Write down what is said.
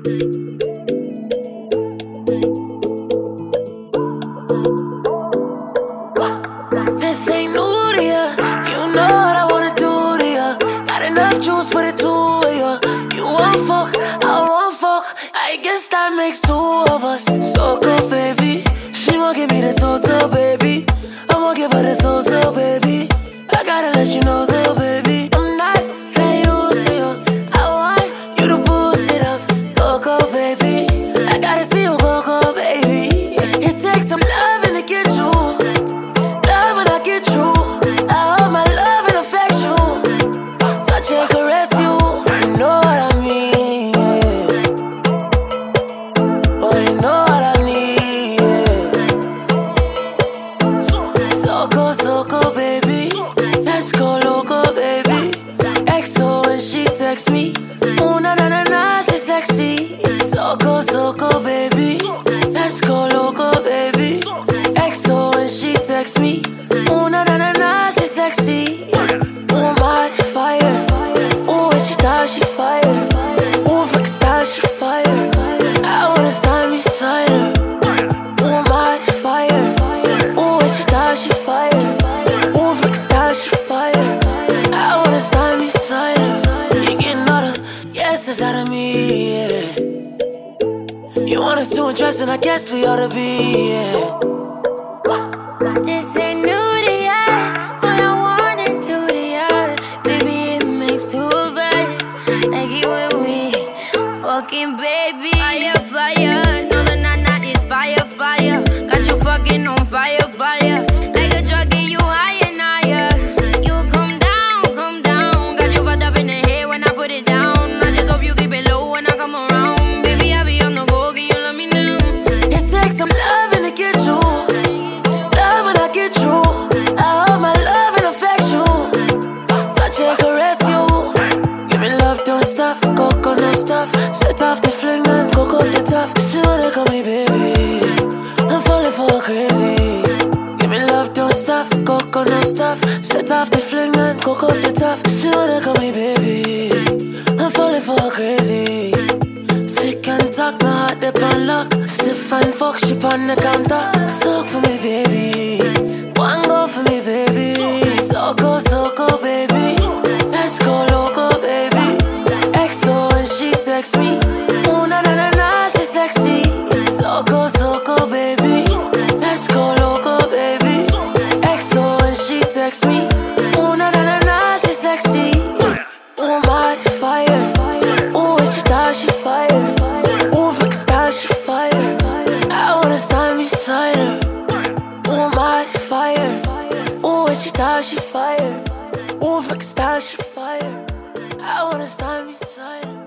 This ain't new to ya. You know what I wanna do to ya. Got enough juice for the two of ya. You want fuck, I want fuck. I guess that makes two of us. So cool, baby. She won't give me the so baby. I won't give her the so baby. I gotta let you know though, baby. I'm not that used to you. I want you to boost it up. Go, baby. I gotta see you go, baby. It takes some loving to get you. Love when I get you. I hold my love and affect you. Touch and caress you. You know what I mean, yeah. Oh, you know what I need, yeah. So go, baby. Let's go loco, baby. XO when she text me. Ooh, na, she's sexy. So go, baby. Let's go loco, baby. XO when she text me. Ooh, na, she's sexy. Ooh, my fire. Ooh, when she does, she fire. Ooh, like a style, she fire. I wanna stand beside her. Ooh, my fire. Ooh, when she does, she fire. Ooh, like a style, she fire. I wanna stand beside her. You getting all the yeses out of me, yeah. You want us to undress and I guess we ought to be, yeah. This ain't new to ya. All I wanna do to ya. Baby, it makes two of us. Like it when we fucking, baby. Fire, fire. No, the night is fire, fire. Got you fucking on fire, fire. Like a drug, get you higher and higher. You come down. Got you fucked up in the head when I put it down. I just hope you keep it low when I come around. Baby, I be on the go, can you love me now? It takes some loving to get you. Love when I get you. I hold my love and affect you. Touch and caress you. Give me love, don't stop. Coco, no stop. Set off the fling and coco up the top. See what they call me, baby. I'm falling for crazy. Give me love, don't stop. Coco, no stop. Set off the fling and coco up the top. See what they call me, baby. I'm falling for crazy. Sick and talk, my heart dip on lock. Stiff and fuck, she on the counter. Soak for me, baby. One go for me, baby. So go, baby. Let's go loco, baby. XO when she text me. Ooh, na, she's sexy. So go, baby. Let's go loco, baby. XO when she text me. Ooh, na, she's sexy. Ooh, my fire. Ooh, when she does, she fire. Ooh, like a style, she fire. I wanna stand beside her. Ooh, my fire. Ooh, when she does, she fire. Ooh, like a style, she fire. I wanna stand beside her.